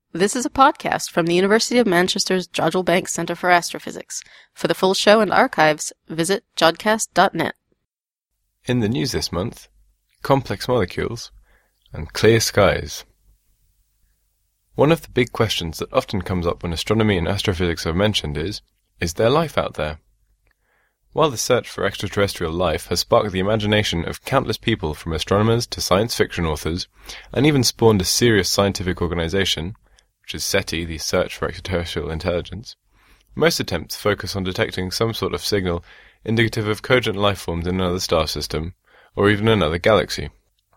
This is a podcast from the University of Manchester's Jodrell Bank Centre for Astrophysics. For the full show and archives, visit jodcast.net. In the news this month, complex molecules and clear skies. One of the big questions that often comes up when astronomy and astrophysics are mentioned is there life out there? While the search for extraterrestrial life has sparked the imagination of countless people from astronomers to science fiction authors, and even spawned a serious scientific organization, which is SETI, the Search for Extraterrestrial Intelligence, most attempts focus on detecting some sort of signal indicative of cogent life forms in another star system, or even another galaxy.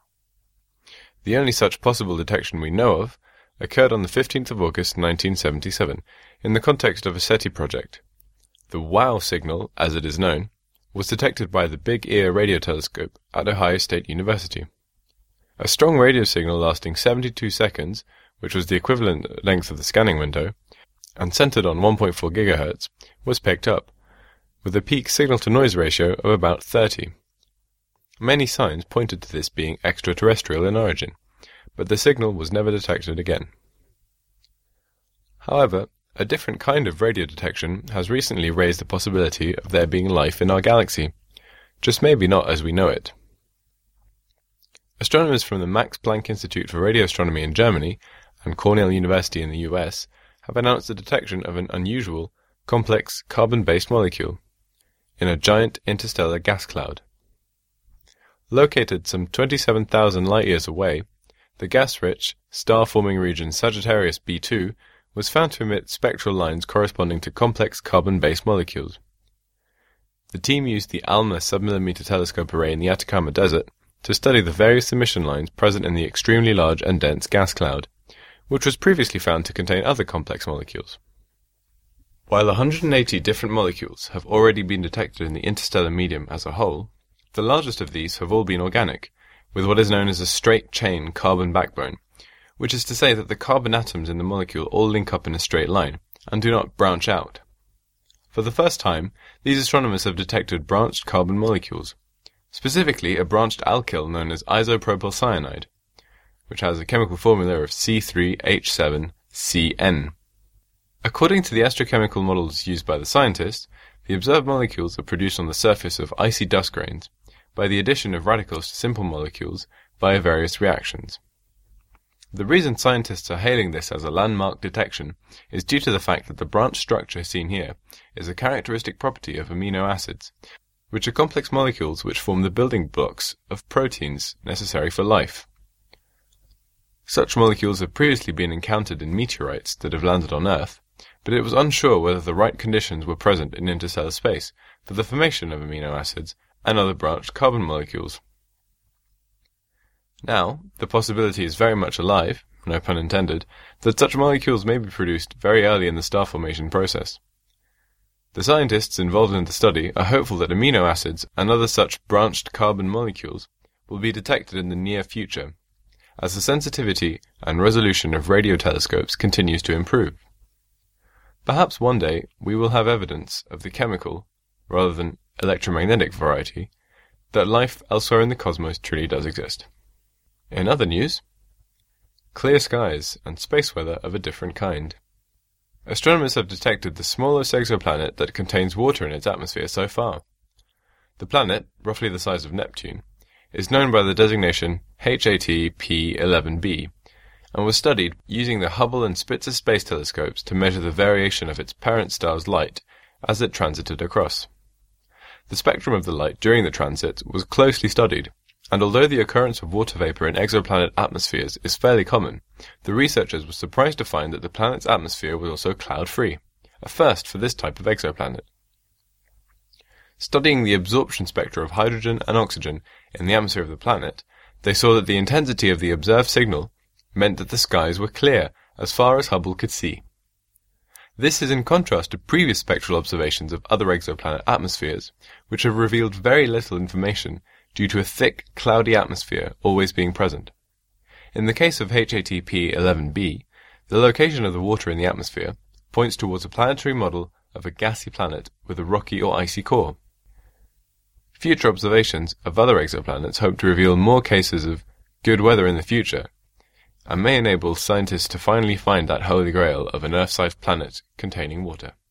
The only such possible detection we know of occurred on the 15th of August 1977, in the context of a SETI project. The WOW signal, as it is known, was detected by the Big Ear radio telescope at Ohio State University. A strong radio signal lasting 72 seconds, which was the equivalent length of the scanning window, and centered on 1.4 GHz, was picked up, with a peak signal-to-noise ratio of about 30. Many signs pointed to this being extraterrestrial in origin, but the signal was never detected again. However, a different kind of radio detection has recently raised the possibility of there being life in our galaxy, just maybe not as we know it. Astronomers from the Max Planck Institute for Radio Astronomy in Germany and Cornell University in the US have announced the detection of an unusual, complex carbon-based molecule in a giant interstellar gas cloud. Located some 27,000 light-years away, the gas-rich, star-forming region Sagittarius B2 was found to emit spectral lines corresponding to complex carbon-based molecules. The team used the ALMA submillimeter telescope array in the Atacama Desert to study the various emission lines present in the extremely large and dense gas cloud, which was previously found to contain other complex molecules. While 180 different molecules have already been detected in the interstellar medium as a whole, the largest of these have all been organic, with what is known as a straight-chain carbon backbone, which is to say that the carbon atoms in the molecule all link up in a straight line, and do not branch out. For the first time, these astronomers have detected branched carbon molecules, specifically a branched alkyl known as isopropyl cyanide, which has a chemical formula of C3H7CN. According to the astrochemical models used by the scientists, the observed molecules are produced on the surface of icy dust grains by the addition of radicals to simple molecules via various reactions. The reason scientists are hailing this as a landmark detection is due to the fact that the branch structure seen here is a characteristic property of amino acids, which are complex molecules which form the building blocks of proteins necessary for life. Such molecules have previously been encountered in meteorites that have landed on Earth, but it was unsure whether the right conditions were present in interstellar space for the formation of amino acids and other branched carbon molecules. Now, the possibility is very much alive, no pun intended, that such molecules may be produced very early in the star formation process. The scientists involved in the study are hopeful that amino acids and other such branched carbon molecules will be detected in the near future, as the sensitivity and resolution of radio telescopes continues to improve. Perhaps one day we will have evidence of the chemical, rather than electromagnetic variety, that life elsewhere in the cosmos truly does exist. In other news, clear skies and space weather of a different kind. Astronomers have detected the smallest exoplanet that contains water in its atmosphere so far. The planet, roughly the size of Neptune, is known by the designation HAT-P11b, and was studied using the Hubble and Spitzer space telescopes to measure the variation of its parent star's light as it transited across. The spectrum of the light during the transit was closely studied, and although the occurrence of water vapor in exoplanet atmospheres is fairly common, the researchers were surprised to find that the planet's atmosphere was also cloud-free, a first for this type of exoplanet. Studying the absorption spectra of hydrogen and oxygen in the atmosphere of the planet, they saw that the intensity of the observed signal meant that the skies were clear as far as Hubble could see. This is in contrast to previous spectral observations of other exoplanet atmospheres, which have revealed very little information due to a thick, cloudy atmosphere always being present. In the case of HAT-P11b, the location of the water in the atmosphere points towards a planetary model of a gassy planet with a rocky or icy core. Future observations of other exoplanets hope to reveal more cases of good weather in the future, and may enable scientists to finally find that holy grail of an Earth-sized planet containing water.